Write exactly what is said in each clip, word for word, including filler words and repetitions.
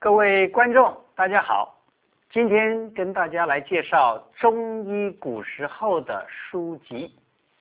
各位观众，大家好。今天跟大家来介绍中医古时候的书籍。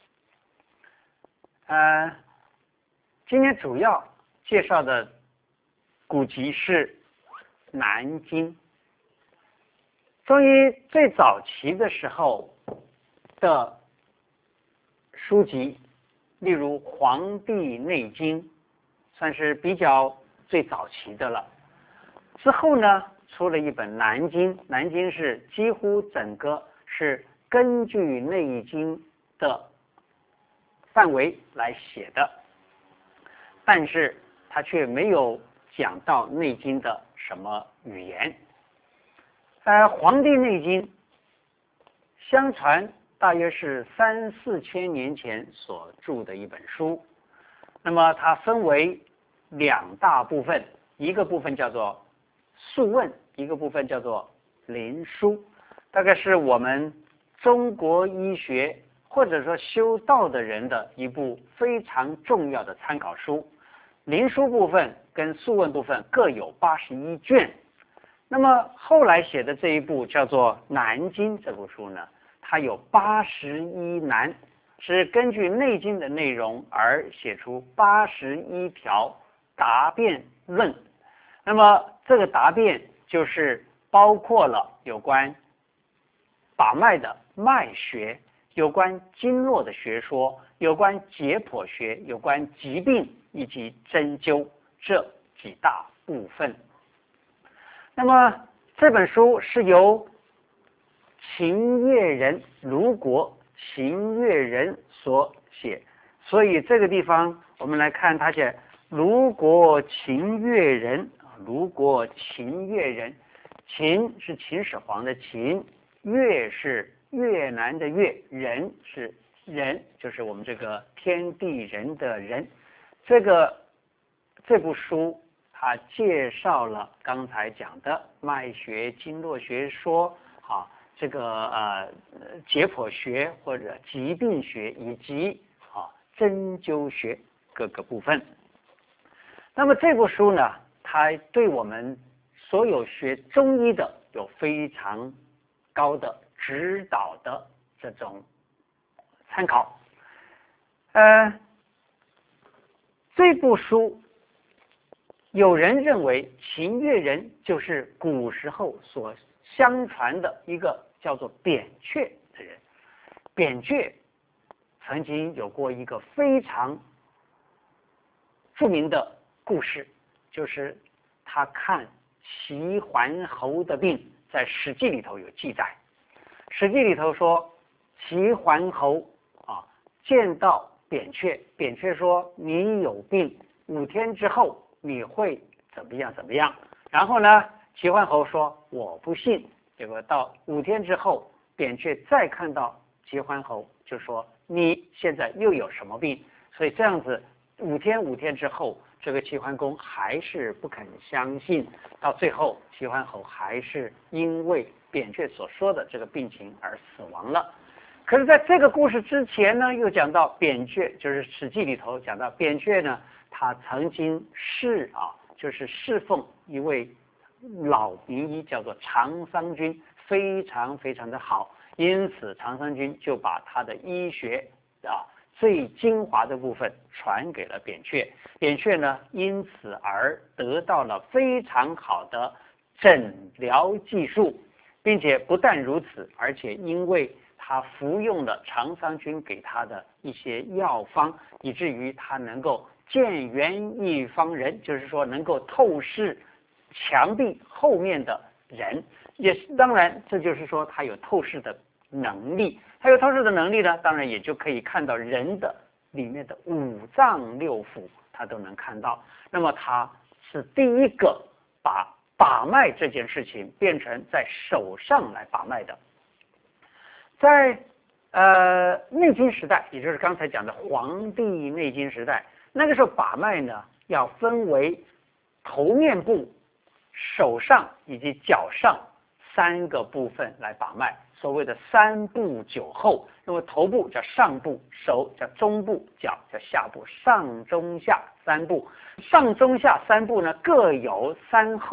呃，今天主要介绍的古籍是《南经》。中医最早期的时候的书籍，例如《黄帝内经》，算是比较最早期的了。之后呢，出了一本《南经》，《南经》是几乎整个是根据《内经》的范围来写的，但是它却没有讲到《内经》的什么语言。呃，《黄帝内经》相传大约是三四千年前所著的一本书，那么它分为两大部分，一个部分叫做素问，一个部分叫做灵枢，大概是我们中国医学或者说修道的人的一部非常重要的参考书。灵枢部分跟素问部分各有八十一卷。那么后来写的这一部叫做《南经》这部书呢，它有八十一难，是根据《内经》的内容而写出八十一条答辩论。那么这个答辩就是包括了有关把脉的脉学，有关经络的学说，有关解剖学，有关疾病以及针灸这几大部分。那么这本书是由秦越人卢国秦越人所写，所以这个地方我们来看他写卢国秦越人，卢国秦越人，秦是秦始皇的秦，越是越南的越，人是人，就是我们这个天地人的人。这个这部书它介绍了刚才讲的脉学、经络学说，啊，这个呃解剖学或者疾病学以及啊针灸学各个部分。那么这部书呢，它对我们所有学中医的有非常高的指导的这种参考。呃，这部书有人认为秦越人就是古时候所相传的一个叫做扁鹊的人。扁鹊曾经有过一个非常著名的故事，就是他看齐桓侯的病，在《史记》里头有记载。《史记》里头说，齐桓侯啊见到扁鹊，扁鹊说你有病，五天之后你会怎么样怎么样。然后呢，齐桓侯说我不信。结果到五天之后，扁鹊再看到齐桓侯，就说你现在又有什么病？所以这样子五天五天之后，这个齐桓公还是不肯相信，到最后齐桓侯还是因为扁鹊所说的这个病情而死亡了。可是在这个故事之前呢，又讲到扁鹊，就是《史记》里头讲到扁鹊呢，他曾经侍啊，就是侍奉一位老名医，叫做常桑君，非常非常的好，因此常桑君就把他的医学啊最精华的部分传给了扁鹊。扁鹊呢，因此而得到了非常好的诊疗技术，并且不但如此，而且因为他服用了常桑君给他的一些药方，以至于他能够见缘一方人，就是说能够透视墙壁后面的人，也是当然这就是说他有透视的能力。他有透视的能力呢，当然也就可以看到人的里面的五脏六腑，他都能看到。那么他是第一个把把脉这件事情变成在手上来把脉的。在呃内经时代，也就是刚才讲的黄帝内经时代，那个时候把脉呢要分为头面部、手上以及脚上三个部分来把脉，所谓的三部九候。那么头部叫上部，手叫中部，脚叫下部，上中下三部。上中下三部呢各有三候，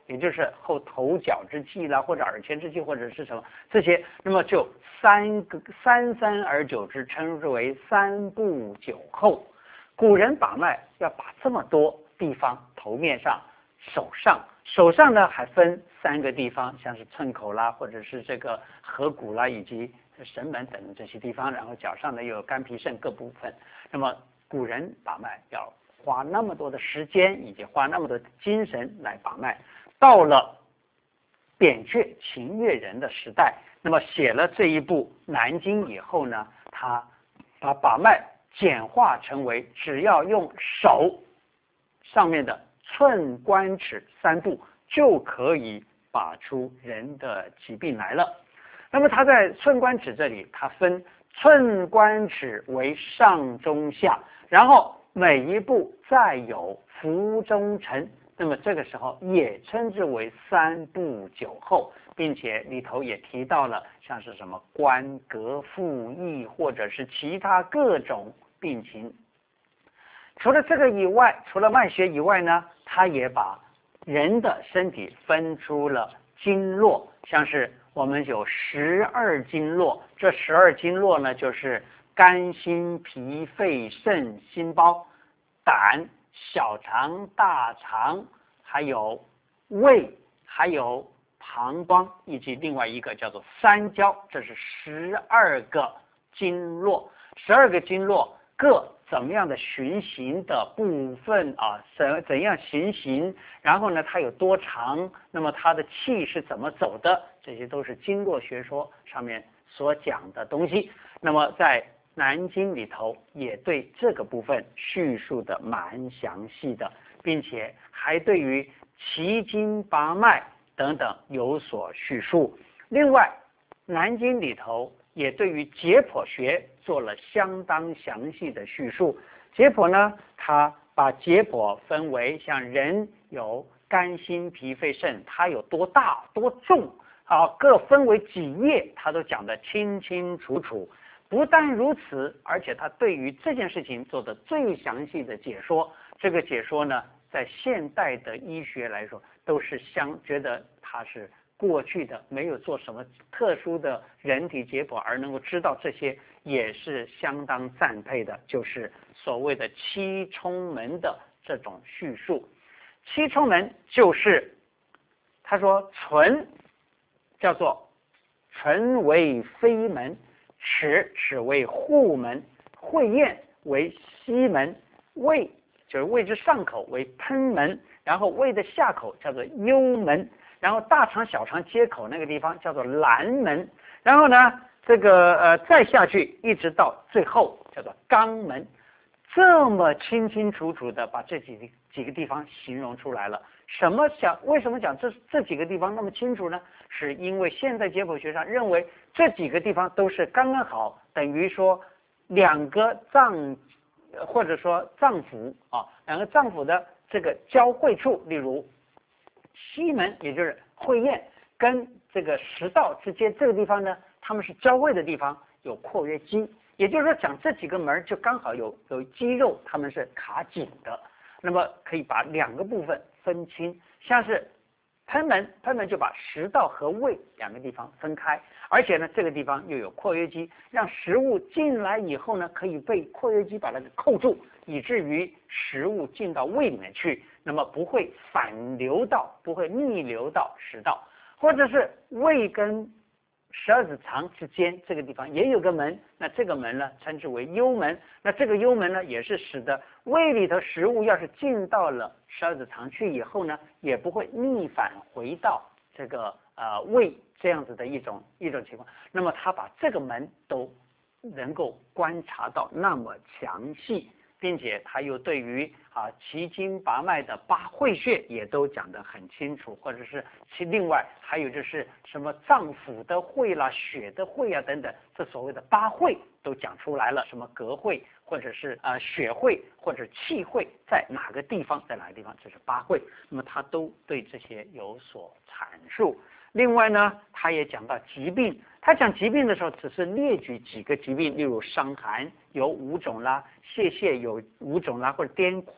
也就是后头角之际啦，或者耳前之际，或者是什么这些，那么就三个三三而九之，称之为三部九候。古人把脉要把这么多地方，头面上、手上，手上呢还分三个地方，像是寸口啦，或者是这个合谷啦，以及神门等这些地方，然后脚上呢又有肝脾肾各部分。那么古人把脉要花那么多的时间，以及花那么多的精神来把脉。到了扁鹊秦越人的时代，那么写了这一部《南经》以后呢，他把把脉简化成为只要用手上面的寸关尺三步就可以把出人的疾病来了。那么他在寸关尺这里，他分寸关尺为上中下，然后每一步再有浮中沉，那么这个时候也称之为三部九候，并且里头也提到了像是什么关膈腹翳或者是其他各种病情。除了这个以外，除了脉学以外呢，他也把人的身体分出了经络，像是我们有十二经络，这十二经络呢就是肝心脾肺肾心包、胆、小肠、大肠，还有胃，还有膀胱，以及另外一个叫做三焦，这是十二个经络。十二个经络各怎么样的循行的部分啊，怎怎样行行，然后呢它有多长，那么它的气是怎么走的，这些都是经络学说上面所讲的东西。那么在南经里头也对这个部分叙述的蛮详细的，并且还对于奇经八脉等等有所叙述。另外南经里头也对于解剖学做了相当详细的叙述。解剖呢，它把解剖分为像人有肝心脾肺肾，它有多大多重啊，各分为几页，它都讲得清清楚楚。不但如此，而且他对于这件事情做的最详细的解说。这个解说呢，在现代的医学来说，都是相觉得它是过去的，没有做什么特殊的人体解剖而能够知道这些，也是相当赞佩的。就是所谓的七冲门的这种叙述。七冲门就是他说唇叫做唇为飞门，齿齿为户门，会厌为息门，胃就是胃之上口为喷门，然后胃的下口叫做幽门，然后大肠小肠接口那个地方叫做兰门，然后呢这个呃再下去一直到最后叫做肛门。这么清清楚楚的把这几个几个地方形容出来了。什么讲？为什么讲这这几个地方那么清楚呢？是因为现在解剖学上认为这几个地方都是刚刚好，等于说两个脏或者说脏腑啊，两个脏腑的这个交汇处，例如息门，也就是会厌跟这个食道之间这个地方呢，它们是交汇的地方，有括约肌。也就是说，讲这几个门就刚好有有肌肉，它们是卡紧的，那么可以把两个部分分清。像是喷门，喷门就把食道和胃两个地方分开，而且呢，这个地方又有括约肌，让食物进来以后呢，可以被括约肌把它给扣住，以至于食物进到胃里面去，那么不会反流到，不会逆流到食道，或者是胃跟十二指肠之间这个地方也有个门，那这个门呢称之为幽门。那这个幽门呢，也是使得胃里头食物要是进到了十二指肠去以后呢，也不会逆返回到这个呃胃这样子的一种一种情况。那么他把这个门都能够观察到那么详细，并且他又对于啊奇经八脉的八会穴也都讲得很清楚，或者是其另外还有就是什么脏腑的会啦、血的会啊等等，这所谓的八会都讲出来了，什么膈会或者是啊、呃、血会或者气会在哪个地方，在哪个地方，这是八会。那么他都对这些有所阐述。另外呢，他也讲到疾病。他讲疾病的时候，只是列举几个疾病，例如伤寒有五种啦，泄泻有五种啦，或者癫狂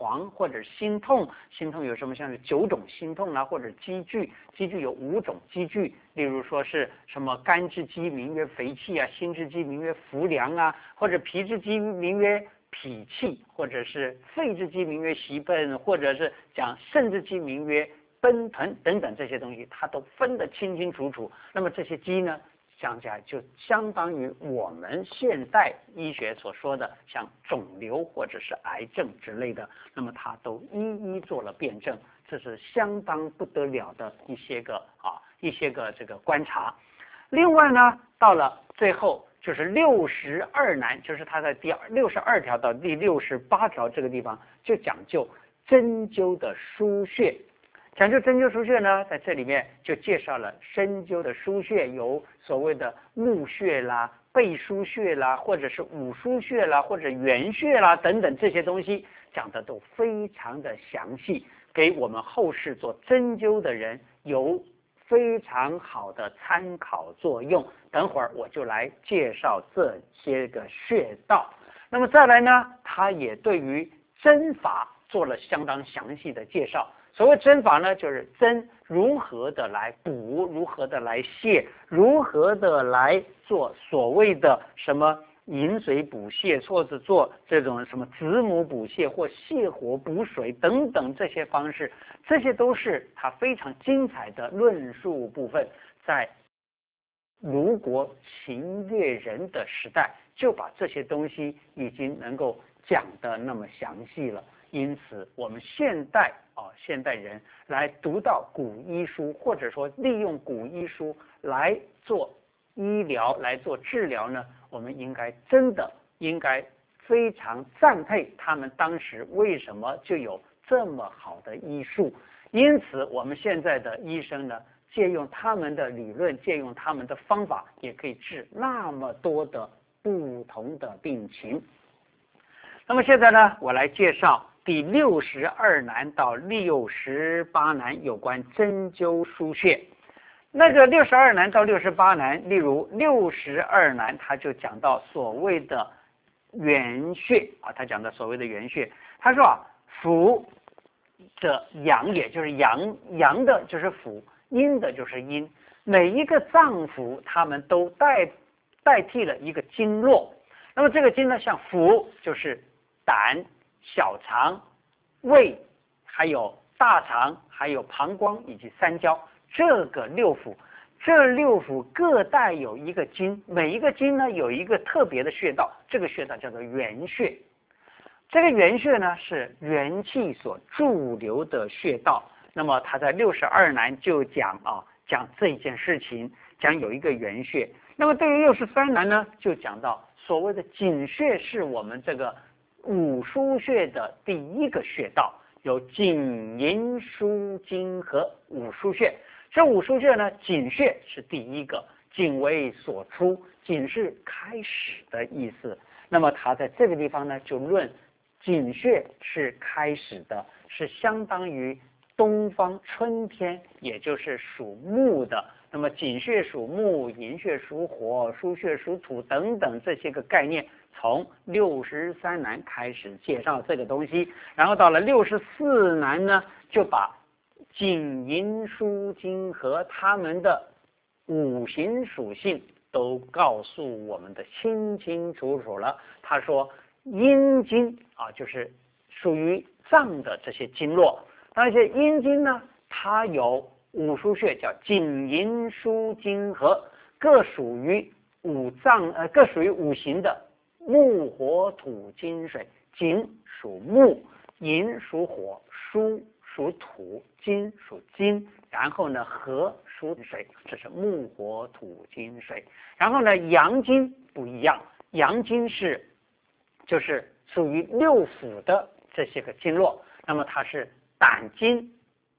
黄或者心痛，心痛有什么像是九种心痛啦，或者积聚，积聚有五种积聚，例如说是什么肝之积名曰肥气啊，心之积名曰浮梁啊，或者脾之积名曰脾气，或者是肺之积名曰息贲，或者是讲肾之积名曰奔腾等等这些东西，它都分得清清楚楚。那么这些积呢，想起来就相当于我们现代医学所说的像肿瘤或者是癌症之类的，那么它都一一做了辩证，这是相当不得了的一些个啊一些个这个观察。另外呢，到了最后就是六十二难，就是他在第六十二条到第六十八条这个地方就讲究针灸的输穴。讲究针灸输穴呢，在这里面就介绍了针灸的输穴有所谓的募穴啦、背腧穴啦，或者是五腧穴啦，或者原穴啦等等这些东西，讲的都非常的详细，给我们后世做针灸的人有非常好的参考作用。等会儿我就来介绍这些个穴道。那么再来呢，他也对于针法做了相当详细的介绍。所谓针法呢，就是针如何的来补，如何的来泻，如何的来做所谓的什么引水补泻，或者做这种什么子母补泻或泻火补水等等这些方式，这些都是他非常精彩的论述部分。在卢国秦越人的时代，就把这些东西已经能够讲得那么详细了。因此我们现代啊现代人来读到古医书，或者说利用古医书来做医疗来做治疗呢，我们应该真的应该非常赞佩他们当时为什么就有这么好的医术。因此我们现在的医生呢，借用他们的理论，借用他们的方法，也可以治那么多的不同的病情。那么现在呢，我来介绍第六十二难到六十八难有关针灸输穴。那个六十二难到六十八难，例如六十二难，他就讲到所谓的原穴啊，他讲的所谓的原穴，他说啊，腑的阳，也就是阳阳的就是腑，阴的就是阴，每一个脏腑他们都代代替了一个经络。那么这个经呢，像腑就是胆、小肠、胃，还有大肠，还有膀胱以及三焦，这个六腑，这六腑各带有一个经，每一个经呢有一个特别的穴道，这个穴道叫做元穴。这个元穴呢是元气所驻留的穴道。那么他在六十二难就讲啊，讲这件事情，讲有一个元穴。那么对于六十三难呢，就讲到所谓的井穴是我们这个五腧穴的第一个穴道，有井营输经和五腧穴。这五腧穴呢，井穴是第一个，井为所出，井是开始的意思。那么他在这个地方呢，就论井穴是开始的，是相当于东方春天，也就是属木的。那么井穴属木，营穴属火，腧穴属土等等这些个概念，从六十三难开始介绍这个东西，然后到了六十四难呢，就把井营输经和他们的五行属性都告诉我们的清清楚楚了。他说阴经啊，就是属于脏的这些经络，那些阴经呢，它有五腧穴，叫井营输经和，各属于五脏呃，各属于五行的木火土金水。井属木，营属火，输属土，金属金，然后呢和属水，这是木火土金水。然后呢阳经不一样，阳经是就是属于六腑的这些个经络，那么它是胆经、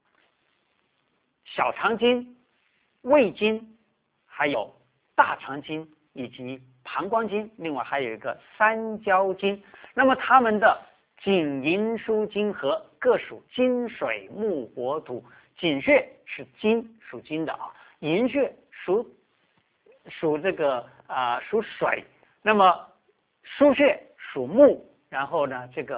小肠经、胃经，还有大肠经以及膀胱经，另外还有一个三焦经。那么它们的井营输经和各属金水木火土。井穴是金，属金的啊，营穴属属这个啊、呃、属水，那么腧穴属木，然后呢这个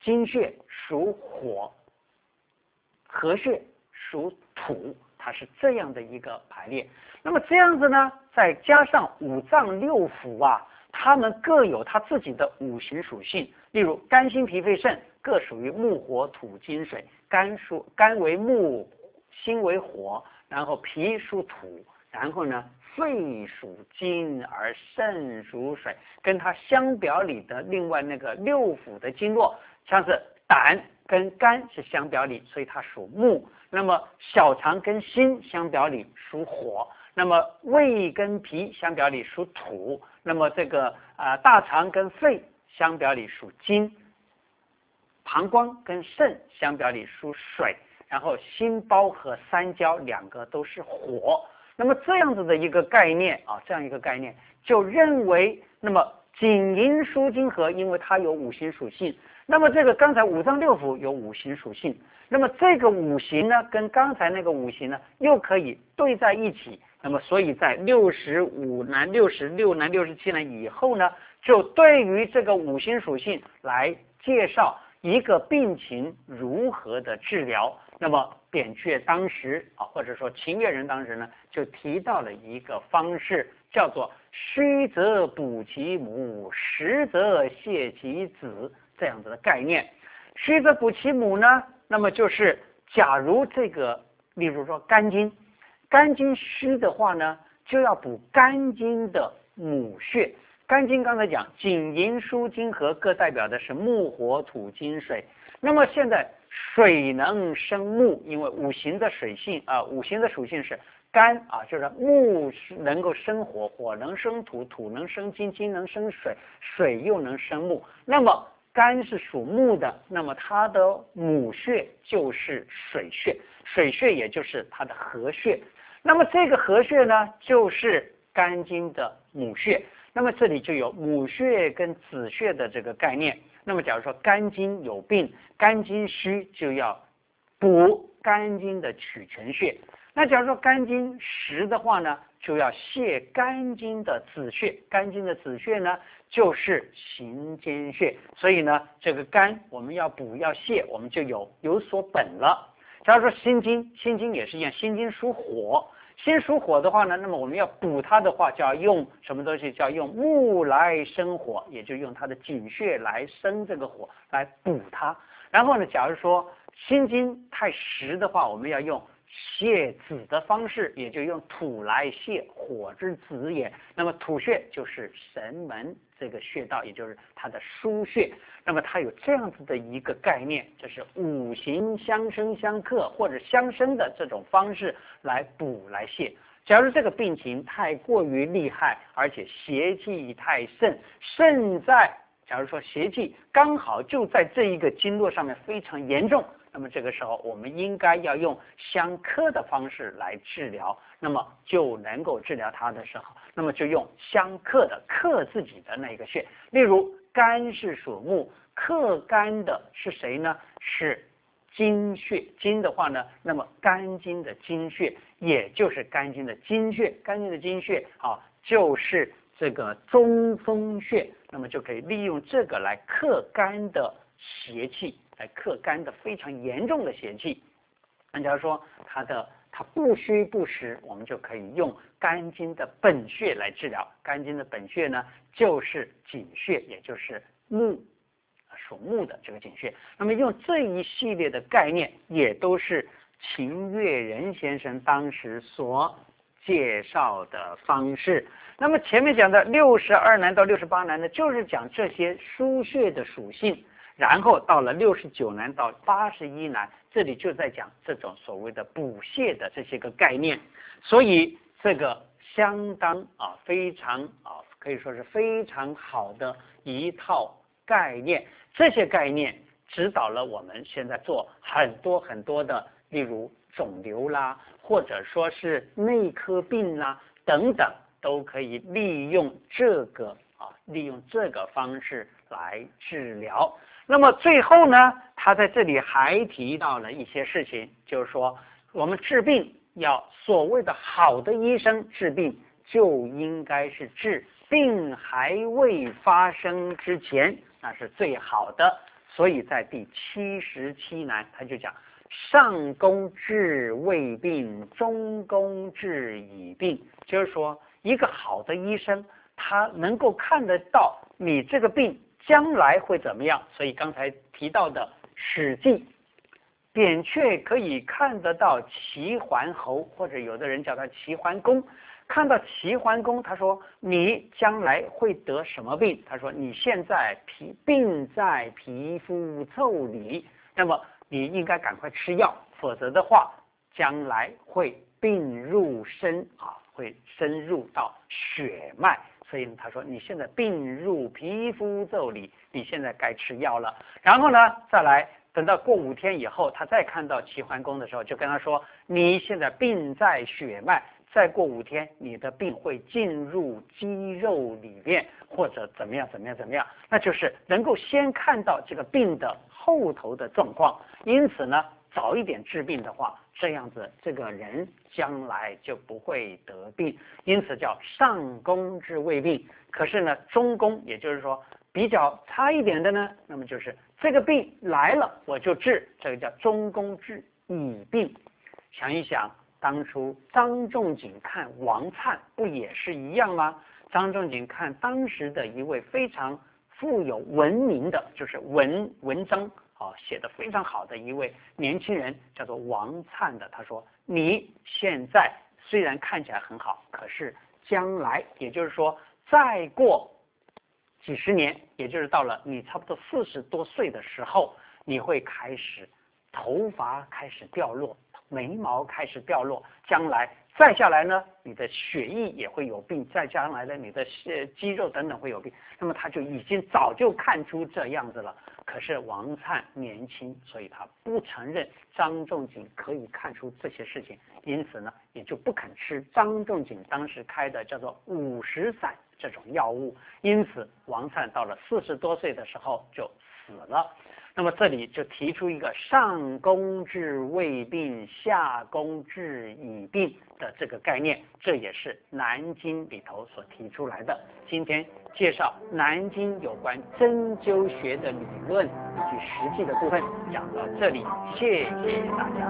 经穴属火，合穴属土，它是这样的一个排列。那么这样子呢，再加上五脏六腑啊，它们各有它自己的五行属性。例如肝、心、脾、肺、肾各属于木、火、土、金、水。肝属肝为木，心为火，然后脾属土，然后呢肺属金，而肾属水。跟它相表里的另外那个六腑的经络，像是胆跟肝是相表里，所以它属木。那么小肠跟心相表里属火，那么胃跟脾相表里属土，那么这个啊、呃、大肠跟肺相表里属金，膀胱跟肾相表里属水，然后心包和三焦两个都是火。那么这样子的一个概念啊，这样一个概念就认为，那么紧营输经合，因为它有五行属性。那么这个刚才五脏六腑有五行属性，那么这个五行呢，跟刚才那个五行呢，又可以对在一起。那么所以在六十五难、六十六难、六十七难以后呢，就对于这个五行属性来介绍一个病情如何的治疗。那么扁鹊当时啊，或者说秦越人当时呢，就提到了一个方式，叫做虚则补其母，实则泻其子，这样子的概念。虚则补其母呢，那么就是假如这个，例如说肝经，肝经虚的话呢，就要补肝经的母穴。肝经刚才讲紧营输经合，各代表的是木火土金水。那么现在水能生木，因为五行的水性啊、呃，五行的属性是肝啊，就是木能够生火，火能生土，土能生金，金能生水，水又能生木。那么肝是属木的，那么它的母穴就是水穴，水穴也就是它的合穴。那么这个合穴呢，就是肝经的母穴。那么这里就有母穴跟子穴的这个概念。那么假如说肝经有病，肝经虚，就要补肝经的曲泉穴。那假如说肝经实的话呢，就要泻肝经的子穴。肝经的子穴呢，就是行间穴。所以呢，这个肝我们要补要泻，我们就有有所本了。假如说心经，心经也是一样，心经属火。心属火的话呢，那么我们要补它的话，就要用什么东西？就要用木来生火，也就用它的井穴来生这个火，来补它。然后呢，假如说心经太实的话，我们要用泻子的方式，也就用土来泻火之子也。那么土穴就是神门这个穴道，也就是它的腧穴。那么它有这样子的一个概念，就是五行相生相克或者相生的这种方式来补来泻。假如这个病情太过于厉害，而且邪气太盛，盛在假如说邪气刚好就在这一个经络上面非常严重，那么这个时候我们应该要用相克的方式来治疗，那么就能够治疗它的时候，那么就用相克的克自己的那个穴。例如肝是属木，克肝的是谁呢？是经穴。经的话呢，那么肝经的经穴，也就是肝经的经穴。肝经的经穴啊，就是这个中风穴。那么就可以利用这个来克肝的邪气，来克肝的非常严重的邪气。那假如说它的它不虚不实，我们就可以用肝经的本穴来治疗。肝经的本穴呢，就是井穴，也就是木，属木的这个井穴。那么用这一系列的概念，也都是秦越人先生当时所介绍的方式。那么前面讲的六十二难到六十八难呢，就是讲这些腧穴的属性。然后到了六十九难到八十一难，这里就在讲这种所谓的补泻的这些个概念。所以这个相当啊非常啊可以说是非常好的一套概念。这些概念指导了我们现在做很多很多的，例如肿瘤啦，或者说是内科病啦等等，都可以利用这个啊利用这个方式来治疗。那么最后呢，他在这里还提到了一些事情，就是说我们治病要所谓的好的医生治病，就应该是治病还未发生之前，那是最好的。 所以在第七十七难，他就讲上宫治未病，中宫治已病，就是说一个好的医生，他能够看得到你这个病将来会怎么样。所以刚才提到的《史记》，扁鹊可以看得到齐桓侯，或者有的人叫他齐桓公，看到齐桓公，他说你将来会得什么病？他说你现在皮病在皮肤腠理，那么你应该赶快吃药，否则的话将来会病入深啊，会深入到血脉。所以他说你现在病入皮肤腠理，你现在该吃药了。然后呢，再来等到过五天以后，他再看到齐桓公的时候，就跟他说你现在病在血脉，再过五天你的病会进入肌肉里面，或者怎么样怎么样怎么样，那就是能够先看到这个病的后头的状况。因此呢，早一点治病的话，这样子这个人将来就不会得病，因此叫上宫治未病。可是呢，中宫也就是说比较差一点的呢，那么就是这个病来了我就治，这个叫中宫治已病。想一想，当初张仲景看王粲不也是一样吗？张仲景看当时的一位非常富有文明的，就是文文章啊写得非常好的一位年轻人，叫做王粲的。他说你现在虽然看起来很好，可是将来也就是说再过几十年，也就是到了你差不多四十多岁的时候，你会开始头发开始掉落，眉毛开始掉落，将来再下来呢，你的血液也会有病，再将来呢，你的肌肉等等会有病。那么他就已经早就看出这样子了。可是王粲年轻，所以他不承认张仲景可以看出这些事情，因此呢，也就不肯吃张仲景当时开的叫做五石散这种药物。因此，王粲到了四十多岁的时候就死了。那么这里就提出一个上宫治未病，下宫治已病的这个概念，这也是南经里头所提出来的。今天介绍南经有关针灸学的理论以及实际的部分讲到这里，谢谢大家。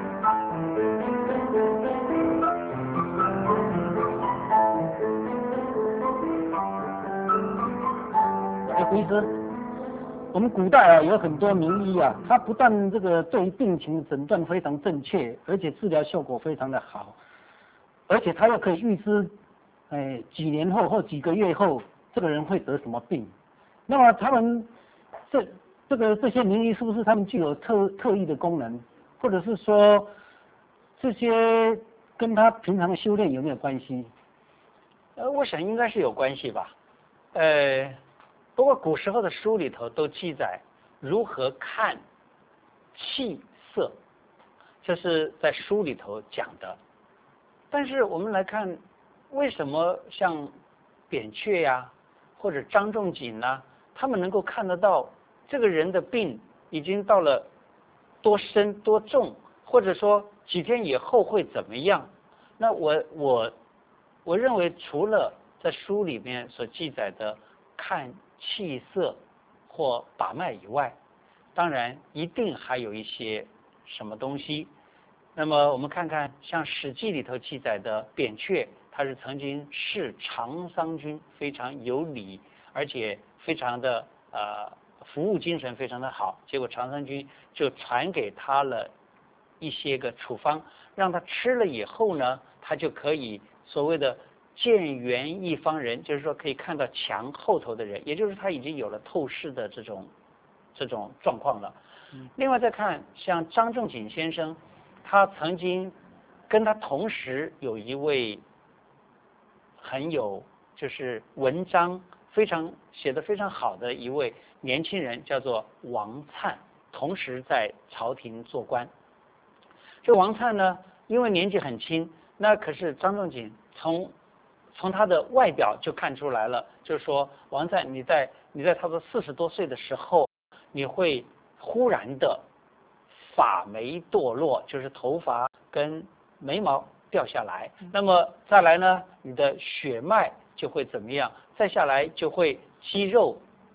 哎，胡医师，我们古代啊有很多名医啊，他不但这个对于病情诊断非常正确，而且治疗效果非常的好，而且他又可以预知，哎，几年后或几个月后这个人会得什么病。那么他们这这个这些名医是不是他们具有特特异的功能，或者是说这些跟他平常的修炼有没有关系？ 呃，我想应该是有关系吧。呃。不过古时候的书里头都记载如何看气色，这是在书里头讲的。但是我们来看，为什么像扁鹊呀，或者张仲景呢，他们能够看得到这个人的病已经到了多深多重，或者说几天以后会怎么样？那我我我认为，除了在书里面所记载的看气色或把脉以外，当然一定还有一些什么东西。那么我们看看像《史记》里头记载的扁鹊，他是曾经视长桑君非常有礼，而且非常的呃服务精神非常的好，结果长桑君就传给他了一些个处方，让他吃了以后呢，他就可以所谓的见缘一方人，就是说可以看到墙后头的人，也就是他已经有了透视的这种这种状况了。嗯、另外再看像张仲景先生，他曾经跟他同时有一位很有就是文章非常写得非常好的一位年轻人，叫做王粲，同时在朝廷做官。这王粲呢，因为年纪很轻，那可是张仲景从从他的外表就看出来了，就是说王粲你在你在差不多四十多岁的时候，你会忽然的发眉堕落，就是头发跟眉毛掉下来。那么再来呢，你的血脉就会怎么样？再下来就会肌肉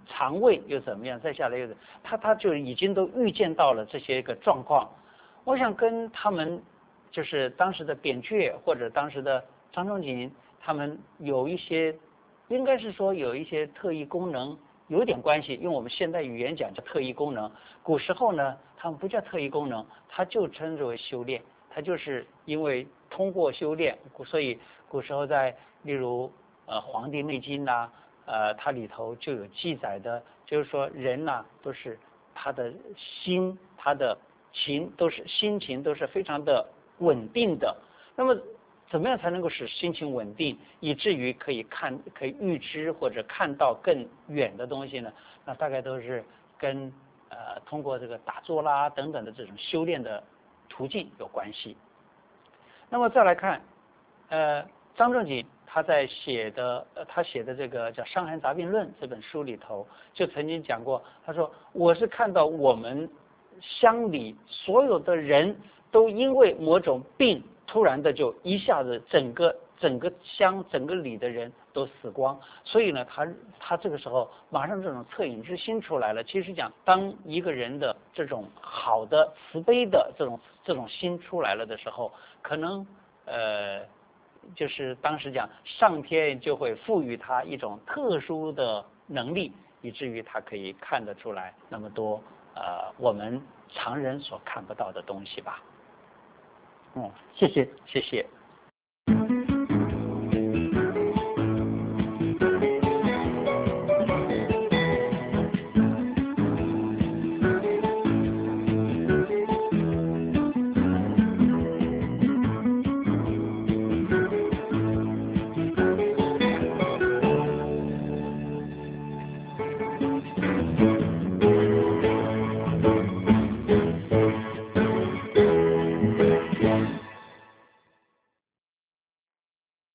肠胃又怎么样，再下来又他他就已经都预见到了这些个状况。我想跟他们就是当时的扁鹊或者当时的张仲景，他们有一些，应该是说有一些特异功能有点关系，用我们现代语言讲叫特异功能。古时候呢，他们不叫特异功能，他就称之为修炼。他就是因为通过修炼，所以古时候在例如呃《黄帝内经》呐，呃它里头就有记载的，就是说人呐、都是他的心、他的情都是心情都是非常的稳定的。那么怎么样才能够使心情稳定，以至于可以看、可以预知或者看到更远的东西呢？那大概都是跟呃通过这个打坐啦等等的这种修炼的途径有关系。那么再来看，呃，张仲景他在写的，呃，他写的这个叫《伤寒杂病论》这本书里头，就曾经讲过，他说我是看到我们乡里所有的人都因为某种病，突然的就一下子整个整个乡整个里的人都死光，所以呢，他他这个时候马上这种恻隐之心出来了。其实讲，当一个人的这种好的慈悲的这种这种心出来了的时候，可能呃，就是当时讲上天就会赋予他一种特殊的能力，以至于他可以看得出来那么多呃我们常人所看不到的东西吧。 哦，谢谢。 谢谢。